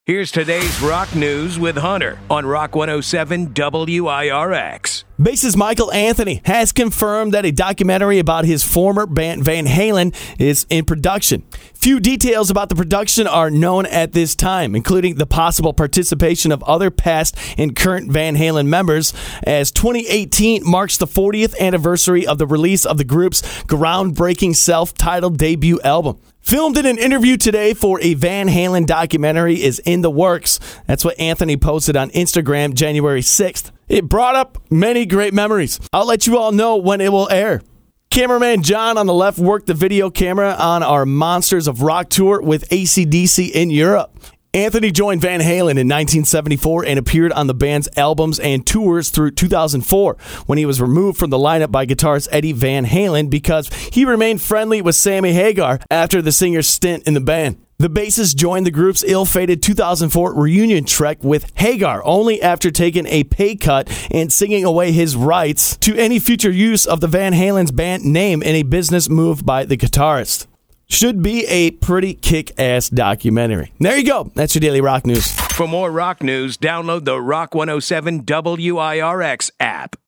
Here's today's rock news with Hunter on Rock 107 WIRX. Bassist Michael Anthony has confirmed that a documentary about his former band Van Halen is in production. Few details about the production are known at this time, including the possible participation of other past and current Van Halen members, as 2018 marks the 40th anniversary of the release of the group's groundbreaking self-titled debut album. Filmed in an interview today for a Van Halen documentary is in the works. That's what Anthony posted on Instagram January 6th. It brought up many great memories. I'll let you all know when it will air. Cameraman John on the left worked the video camera on our Monsters of Rock tour with AC/DC in Europe. Anthony joined Van Halen in 1974 and appeared on the band's albums and tours through 2004, when he was removed from the lineup by guitarist Eddie Van Halen because he remained friendly with Sammy Hagar after the singer's stint in the band. The bassist joined the group's ill-fated 2004 reunion trek with Hagar only after taking a pay cut and singing away his rights to any future use of the Van Halen's band name in a business move by the guitarist. Should be a pretty kick-ass documentary. There you go. That's your daily rock news. For more rock news, download the Rock 107 WIRX app.